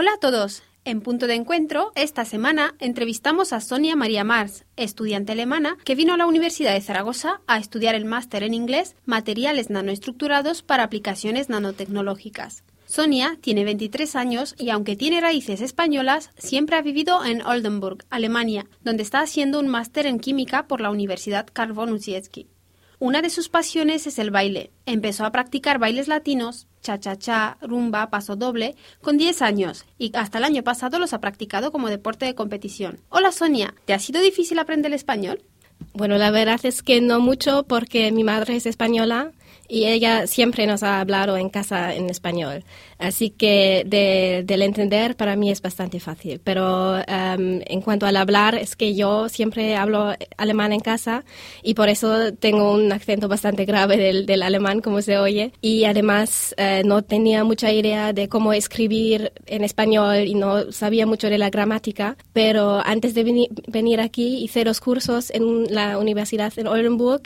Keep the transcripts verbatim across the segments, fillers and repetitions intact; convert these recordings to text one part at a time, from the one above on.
Hola a todos. En Punto de Encuentro, esta semana entrevistamos a Sonia María Mars, estudiante alemana que vino a la Universidad de Zaragoza a estudiar el máster en inglés Materiales nanoestructurados para aplicaciones nanotecnológicas. Sonia tiene veintitrés años y aunque tiene raíces españolas, siempre ha vivido en Oldenburg, Alemania, donde está haciendo un máster en química por la Universidad Karl von Ossietzky. Una de sus pasiones es el baile. Empezó a practicar bailes latinos, cha-cha-cha, rumba, paso doble, con diez años y hasta el año pasado los ha practicado como deporte de competición. Hola Sonia, ¿te ha sido difícil aprender el español? Bueno, la verdad es que no mucho porque mi madre es española y ella siempre nos ha hablado en casa en español. Así que de, del entender para mí es bastante fácil. Pero um, en cuanto al hablar, es que yo siempre hablo alemán en casa y por eso tengo un acento bastante grave del, del alemán, como se oye. Y además eh, no tenía mucha idea de cómo escribir en español y no sabía mucho de la gramática. Pero antes de venir, venir aquí hice dos cursos en la universidad en Oldenburg,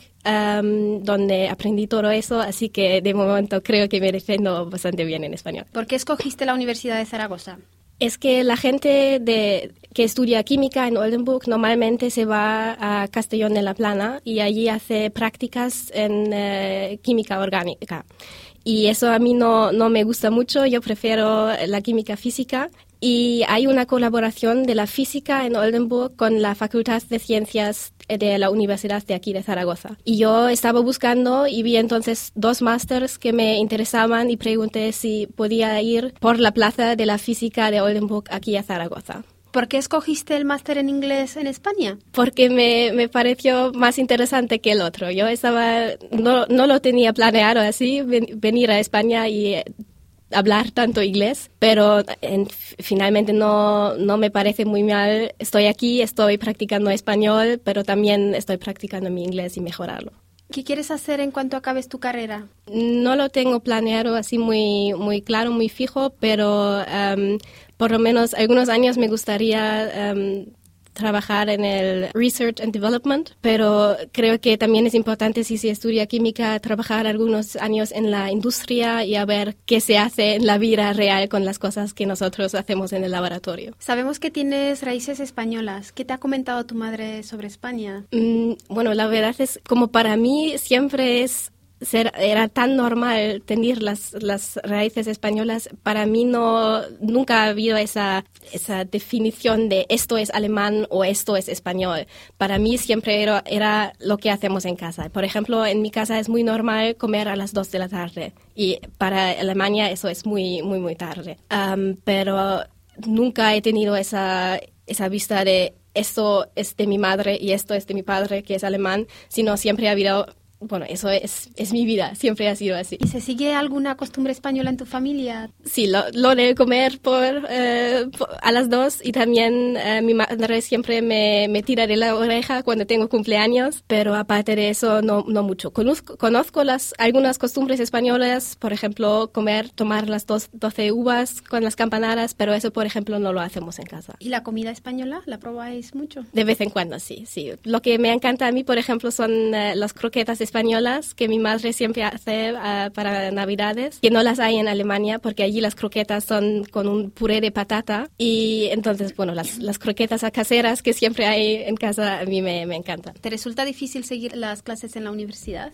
Um, donde aprendí todo eso, así que de momento creo que me defiendo bastante bien en español. ¿Por qué escogiste la Universidad de Zaragoza? Es que la gente de, que estudia química en Oldenburg normalmente se va a Castellón de la Plana y allí hace prácticas en uh, química orgánica. Y eso a mí no, no me gusta mucho, yo prefiero la química física. Y hay una colaboración de la física en Oldenburg con la Facultad de Ciencias de la Universidad de aquí de Zaragoza. Y yo estaba buscando y vi entonces dos másters que me interesaban y pregunté si podía ir por la plaza de la física de Oldenburg aquí a Zaragoza. ¿Por qué escogiste el máster en inglés en España? Porque me, me pareció más interesante que el otro. Yo estaba, no, no lo tenía planeado así, ven, venir a España y hablar tanto inglés, pero en, finalmente no, no me parece muy mal. Estoy aquí, estoy practicando español, pero también estoy practicando mi inglés y mejorarlo. ¿Qué quieres hacer en cuanto acabes tu carrera? No lo tengo planeado así muy, muy claro, muy fijo, pero um, por lo menos algunos años me gustaría um, trabajar en el Research and Development, pero creo que también es importante si se estudia química trabajar algunos años en la industria y a ver qué se hace en la vida real con las cosas que nosotros hacemos en el laboratorio. Sabemos que tienes raíces españolas. ¿Qué te ha comentado tu madre sobre España? Mm, bueno, la verdad es como para mí siempre es Ser, era tan normal tener las, las raíces españolas. Para mí no, nunca ha habido esa, esa definición de esto es alemán o esto es español. Para mí siempre era, era lo que hacemos en casa. Por ejemplo, en mi casa es muy normal comer a las dos de la tarde y para Alemania eso es muy, muy, muy tarde. Um, pero nunca he tenido esa, esa vista de esto es de mi madre y esto es de mi padre, que es alemán, sino siempre ha habido... Bueno, eso es, es mi vida, siempre ha sido así. ¿Y se sigue alguna costumbre española en tu familia? Sí, lo, lo de comer por, eh, por, a las dos y también eh, mi madre siempre me, me tira de la oreja cuando tengo cumpleaños, pero aparte de eso no, no mucho. Conozco, conozco las, algunas costumbres españolas, por ejemplo, comer, tomar las dos, doce uvas con las campanadas, pero eso, por ejemplo, no lo hacemos en casa. ¿Y la comida española la probáis mucho? De vez en cuando, sí, sí. Lo que me encanta a mí, por ejemplo, son eh, las croquetas españolas que mi madre siempre hace uh, para Navidades, que no las hay en Alemania porque allí las croquetas son con un puré de patata y entonces, bueno, las, las croquetas caseras que siempre hay en casa a mí me, me encantan. ¿Te resulta difícil seguir las clases en la universidad?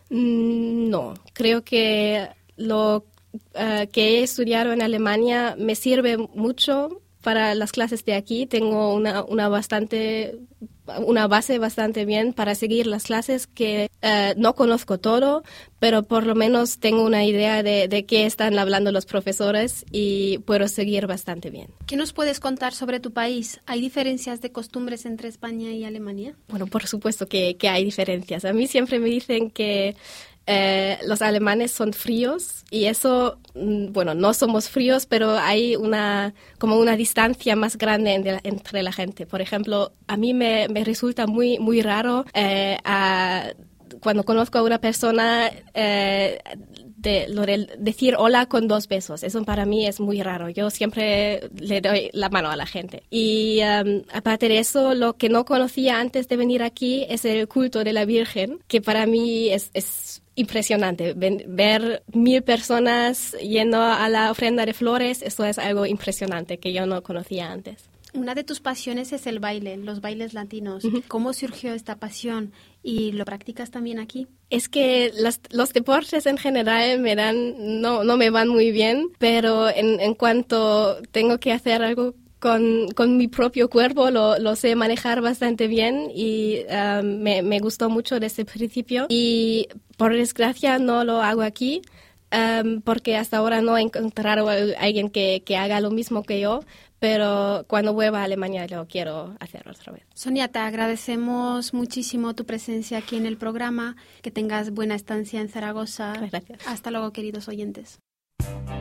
Mm, no, creo que lo uh, que he estudiado en Alemania me sirve mucho para las clases de aquí. Tengo una, una bastante... una base bastante bien para seguir las clases que uh, no conozco todo, pero por lo menos tengo una idea de, de qué están hablando los profesores y puedo seguir bastante bien. ¿Qué nos puedes contar sobre tu país? ¿Hay diferencias de costumbres entre España y Alemania? Bueno, por supuesto que, que hay diferencias. A mí siempre me dicen que Eh, los alemanes son fríos y eso, bueno, no somos fríos, pero hay una como una distancia más grande entre, entre la gente. Por ejemplo, a mí me, me resulta muy, muy raro eh, a, cuando conozco a una persona eh, de, lo de decir hola con dos besos. Eso para mí es muy raro. Yo siempre le doy la mano a la gente. Y um, aparte de eso, lo que no conocía antes de venir aquí es el culto de la Virgen, que para mí es, es impresionante. Ven, ver mil personas yendo a la ofrenda de flores, eso es algo impresionante que yo no conocía antes. Una de tus pasiones es el baile, los bailes latinos. Uh-huh. ¿Cómo surgió esta pasión? ¿Y lo practicas también aquí? Es que los, los deportes en general me dan, no, no me van muy bien, pero en, en cuanto tengo que hacer algo con, con mi propio cuerpo, lo, lo sé manejar bastante bien y uh, me, me gustó mucho desde el principio. Y por desgracia no lo hago aquí. Um, porque hasta ahora no he encontrado a alguien que, que haga lo mismo que yo, pero cuando vuelva a Alemania lo quiero hacer otra vez. Sonia, te agradecemos muchísimo tu presencia aquí en el programa, que tengas buena estancia en Zaragoza. Gracias. Hasta luego, queridos oyentes.